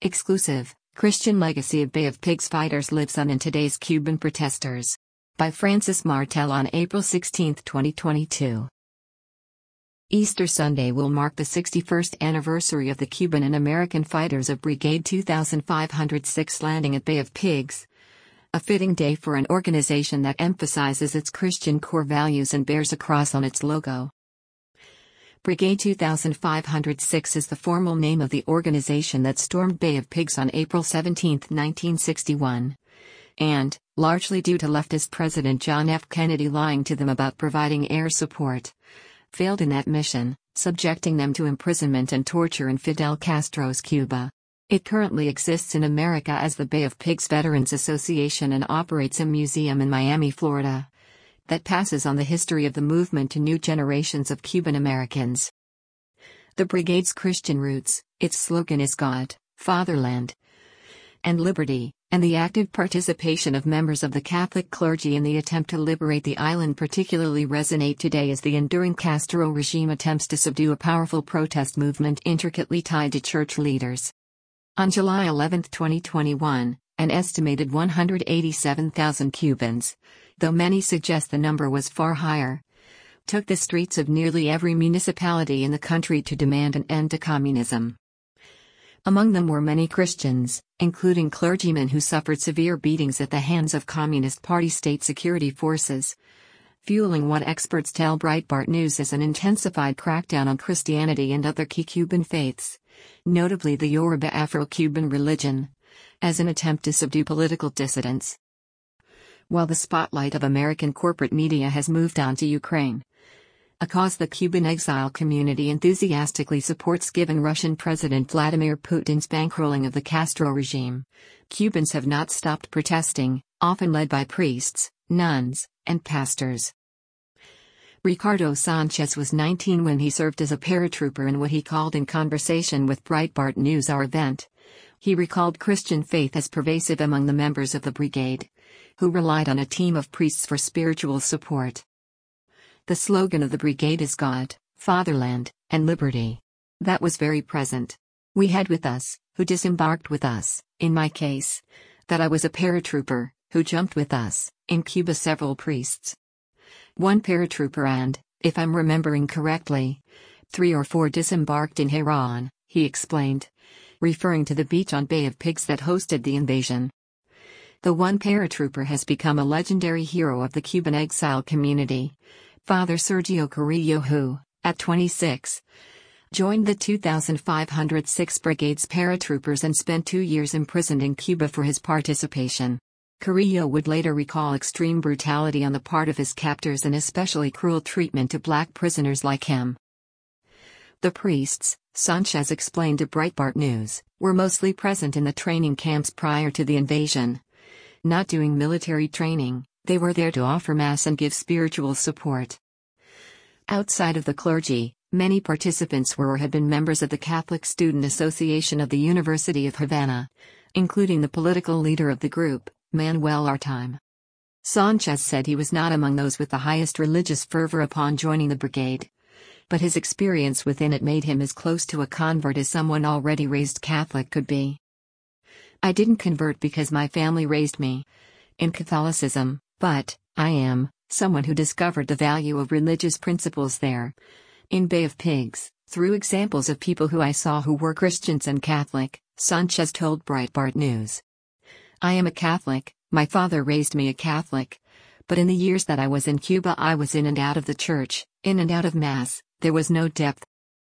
Exclusive, Christian legacy of Bay of Pigs fighters lives on in today's Cuban protesters. By Francis Martel on April 16, 2022. Easter Sunday will mark the 61st anniversary of the Cuban and American fighters of Brigade 2506 landing at Bay of Pigs. A fitting day for an organization that emphasizes its Christian core values and bears a cross on its logo. Brigade 2506 is the formal name of the organization that stormed Bay of Pigs on April 17, 1961. And, largely due to leftist President John F. Kennedy lying to them about providing air support, failed in that mission, subjecting them to imprisonment and torture in Fidel Castro's Cuba. It currently exists in America as the Bay of Pigs Veterans Association and operates a museum in Miami, Florida, that passes on the history of the movement to new generations of Cuban Americans. The brigade's Christian roots, its slogan is God, Fatherland, and Liberty, and the active participation of members of the Catholic clergy in the attempt to liberate the island particularly resonate today as the enduring Castro regime attempts to subdue a powerful protest movement intricately tied to church leaders. On July 11, 2021, an estimated 187,000 Cubans, though many suggest the number was far higher, took the streets of nearly every municipality in the country to demand an end to communism. Among them were many Christians, including clergymen who suffered severe beatings at the hands of Communist Party state security forces, fueling what experts tell Breitbart News is an intensified crackdown on Christianity and other key Cuban faiths, notably the Yoruba Afro-Cuban religion, as an attempt to subdue political dissidents. While the spotlight of American corporate media has moved on to Ukraine, a cause the Cuban exile community enthusiastically supports given Russian President Vladimir Putin's bankrolling of the Castro regime, Cubans have not stopped protesting, often led by priests, nuns, and pastors. Ricardo Sanchez was 19 when he served as a paratrooper in what he called in conversation with Breitbart News our event. He recalled Christian faith as pervasive among the members of the brigade, who relied on a team of priests for spiritual support. The slogan of the brigade is God, Fatherland, and Liberty. That was very present. We had with us, who disembarked with us, in my case, that I was a paratrooper, who jumped with us, in Cuba several priests. One paratrooper and, if I'm remembering correctly, 3 or 4 disembarked in Tehran, he explained, referring to the beach on Bay of Pigs that hosted the invasion. The one paratrooper has become a legendary hero of the Cuban exile community, Father Sergio Carrillo who, at 26, joined the 2506 Brigade's paratroopers and spent 2 years imprisoned in Cuba for his participation. Carrillo would later recall extreme brutality on the part of his captors and especially cruel treatment to black prisoners like him. The priests, Sanchez explained to Breitbart News, were mostly present in the training camps prior to the invasion. Not doing military training, they were there to offer Mass and give spiritual support. Outside of the clergy, many participants were or had been members of the Catholic Student Association of the University of Havana, including the political leader of the group, Manuel Artime. Sanchez said he was not among those with the highest religious fervor upon joining the brigade, but his experience within it made him as close to a convert as someone already raised Catholic could be. I didn't convert because my family raised me in Catholicism, but I am someone who discovered the value of religious principles there, in Bay of Pigs, through examples of people who I saw who were Christians and Catholic, Sanchez told Breitbart News. I am a Catholic, my father raised me a Catholic, but in the years that I was in Cuba I was in and out of the church, in and out of Mass, there was no depth.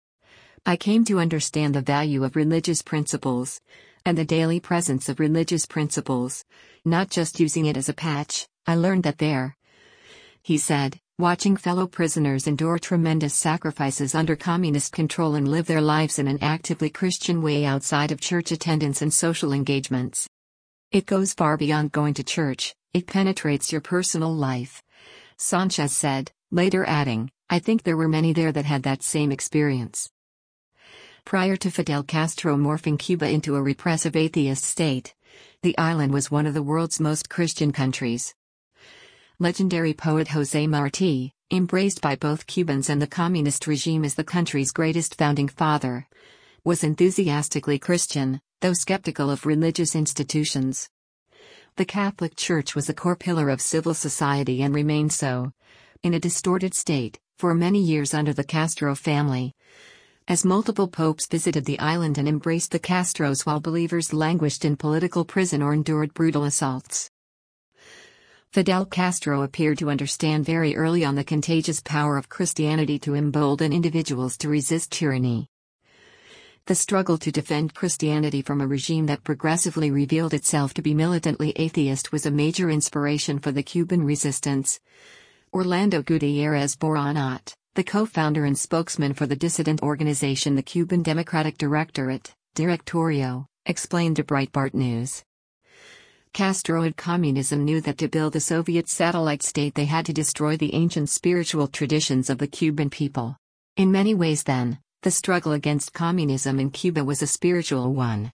I came to understand the value of religious principles, and the daily presence of religious principles, not just using it as a patch. I learned that there, he said, watching fellow prisoners endure tremendous sacrifices under communist control and live their lives in an actively Christian way outside of church attendance and social engagements. It goes far beyond going to church, it penetrates your personal life, Sanchez said, later adding, I think there were many there that had that same experience. Prior to Fidel Castro morphing Cuba into a repressive atheist state, the island was one of the world's most Christian countries. Legendary poet José Martí, embraced by both Cubans and the communist regime as the country's greatest founding father, was enthusiastically Christian, though skeptical of religious institutions. The Catholic Church was a core pillar of civil society and remained so, in a distorted state, for many years under the Castro family. As multiple popes visited the island and embraced the Castros while believers languished in political prison or endured brutal assaults. Fidel Castro appeared to understand very early on the contagious power of Christianity to embolden individuals to resist tyranny. The struggle to defend Christianity from a regime that progressively revealed itself to be militantly atheist was a major inspiration for the Cuban resistance. Orlando Gutierrez Boronat, the co-founder and spokesman for the dissident organization the Cuban Democratic Directorate, Directorio, explained to Breitbart News. Castroid communism knew that to build a Soviet satellite state they had to destroy the ancient spiritual traditions of the Cuban people. In many ways then, the struggle against communism in Cuba was a spiritual one.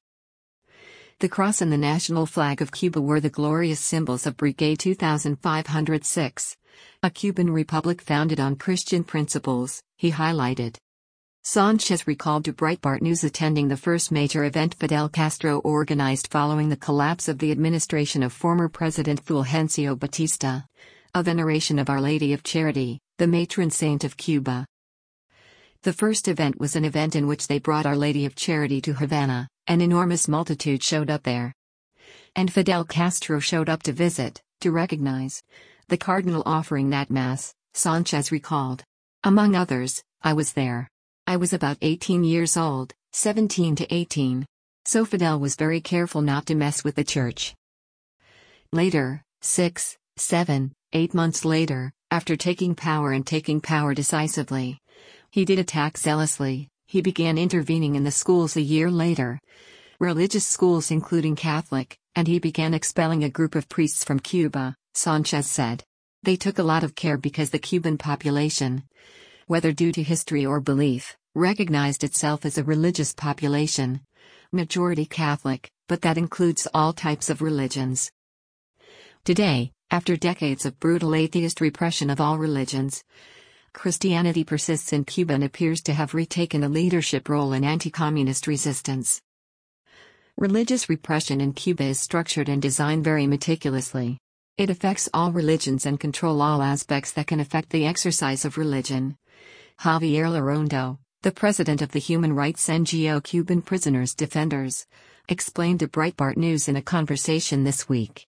The cross and the national flag of Cuba were the glorious symbols of Brigade 2506, a Cuban republic founded on Christian principles, he highlighted. Sanchez recalled to Breitbart News attending the first major event Fidel Castro organized following the collapse of the administration of former President Fulgencio Batista, a veneration of Our Lady of Charity, the matron saint of Cuba. The first event was an event in which they brought Our Lady of Charity to Havana. An enormous multitude showed up there. And Fidel Castro showed up to visit, to recognize the cardinal offering that mass, Sanchez recalled. Among others, I was there. I was about 18 years old, 17 to 18. So Fidel was very careful not to mess with the church. Later, 6, 7, 8 months later, after taking power decisively, he did attack zealously. He began intervening in the schools a year later, religious schools including Catholic, and he began expelling a group of priests from Cuba, Sanchez said. They took a lot of care because the Cuban population, whether due to history or belief, recognized itself as a religious population, majority Catholic, but that includes all types of religions. Today, after decades of brutal atheist repression of all religions, Christianity persists in Cuba and appears to have retaken a leadership role in anti-communist resistance. Religious repression in Cuba is structured and designed very meticulously. It affects all religions and controls all aspects that can affect the exercise of religion. Javier Larrondo, the president of the human rights NGO Cuban Prisoners Defenders, explained to Breitbart News in a conversation this week.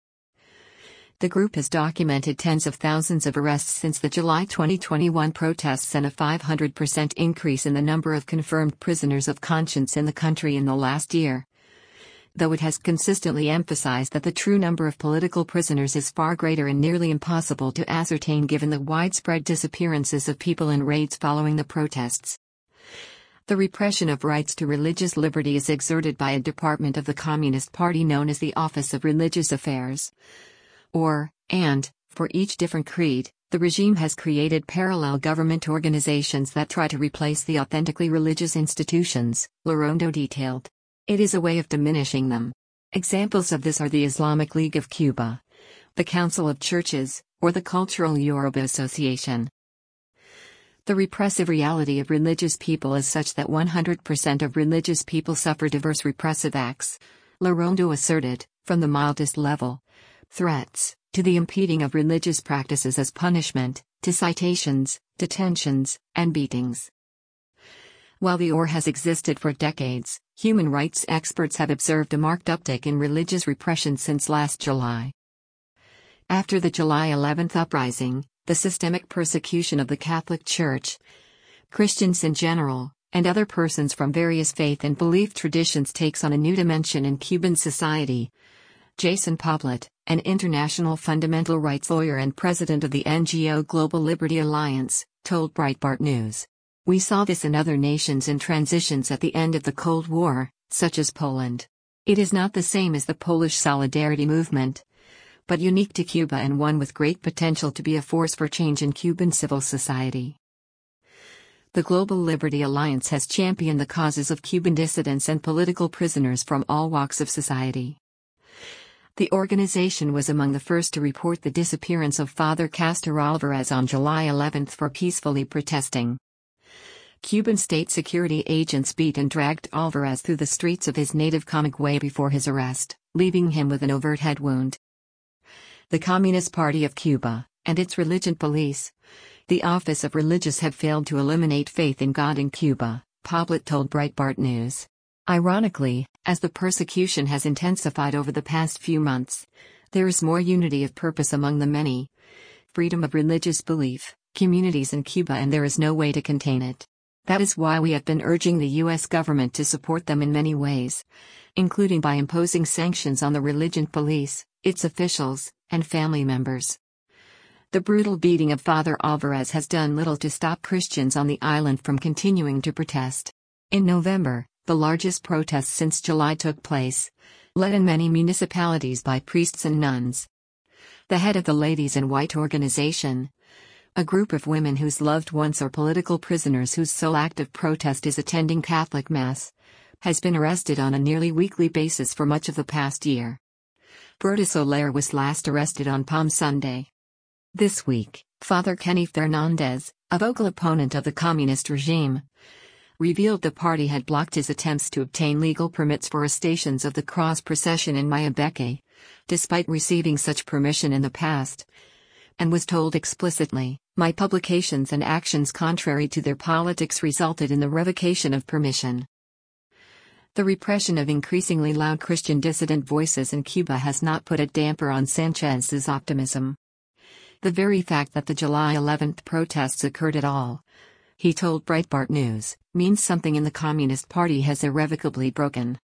The group has documented tens of thousands of arrests since the July 2021 protests and a 500% increase in the number of confirmed prisoners of conscience in the country in the last year. Though it has consistently emphasized that the true number of political prisoners is far greater and nearly impossible to ascertain given the widespread disappearances of people in raids following the protests. The repression of rights to religious liberty is exerted by a department of the Communist Party known as the Office of Religious Affairs. For each different creed, the regime has created parallel government organizations that try to replace the authentically religious institutions, Larrondo detailed. It is a way of diminishing them. Examples of this are the Islamic League of Cuba, the Council of Churches, or the Cultural Yoruba Association. The repressive reality of religious people is such that 100% of religious people suffer diverse repressive acts, Larrondo asserted, from the mildest level, threats, to the impeding of religious practices as punishment, to citations, detentions, and beatings. While the OR has existed for decades, human rights experts have observed a marked uptick in religious repression since last July. After the July 11th uprising, the systemic persecution of the Catholic Church, Christians in general, and other persons from various faith and belief traditions takes on a new dimension in Cuban society. Jason Poblet, an international fundamental rights lawyer and president of the NGO Global Liberty Alliance, told Breitbart News. We saw this in other nations in transitions at the end of the Cold War, such as Poland. It is not the same as the Polish Solidarity movement, but unique to Cuba and one with great potential to be a force for change in Cuban civil society. The Global Liberty Alliance has championed the causes of Cuban dissidents and political prisoners from all walks of society. The organization was among the first to report the disappearance of Father Castor Alvarez on July 11 for peacefully protesting. Cuban state security agents beat and dragged Alvarez through the streets of his native Camagüey before his arrest, leaving him with an overt head wound. The Communist Party of Cuba, and its religion police, the Office of Religious, have failed to eliminate faith in God in Cuba, Poblet told Breitbart News. Ironically, as the persecution has intensified over the past few months, there is more unity of purpose among the many freedom of religious belief communities in Cuba, and there is no way to contain it. That is why we have been urging the U.S. government to support them in many ways, including by imposing sanctions on the religion police, its officials, and family members. The brutal beating of Father Alvarez has done little to stop Christians on the island from continuing to protest. In November, the largest protests since July took place, led in many municipalities by priests and nuns. The head of the Ladies in White organization, a group of women whose loved ones are political prisoners whose sole act of protest is attending Catholic Mass, has been arrested on a nearly weekly basis for much of the past year. Berta Soler was last arrested on Palm Sunday. This week, Father Kenny Fernandez, a vocal opponent of the communist regime, revealed the party had blocked his attempts to obtain legal permits for a Stations of the Cross procession in Mayabeque, despite receiving such permission in the past, and was told explicitly, "My publications and actions contrary to their politics resulted in the revocation of permission." The repression of increasingly loud Christian dissident voices in Cuba has not put a damper on Sanchez's optimism. The very fact that the July 11th protests occurred at all, he told Breitbart News, means something in the Communist Party has irrevocably broken.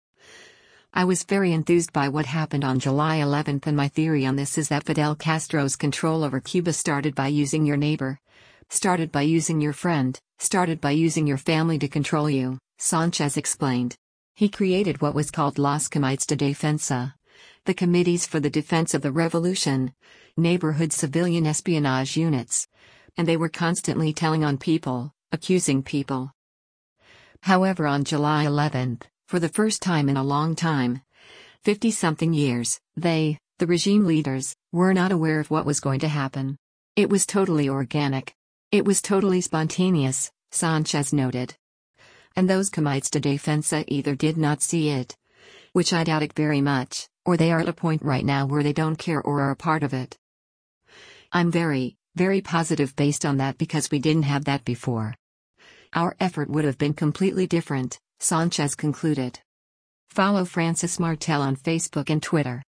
"I was very enthused by what happened on July 11th, and my theory on this is that Fidel Castro's control over Cuba started by using your neighbor, started by using your friend, started by using your family to control you," Sanchez explained. He created what was called Las Comites de Defensa, the Committees for the Defense of the Revolution, neighborhood civilian espionage units, and they were constantly telling on people, accusing people. However, on July 11th, for the first time in a long time, 50-something years, the regime leaders, were not aware of what was going to happen. It was totally organic. It was totally spontaneous, Sanchez noted. And those Comites de Defensa either did not see it, which I doubt it very much, or they are at a point right now where they don't care or are a part of it. I'm very, very positive based on that, because we didn't have that before. Our effort would have been completely different, Sanchez concluded. Follow Francis Martel on Facebook and Twitter.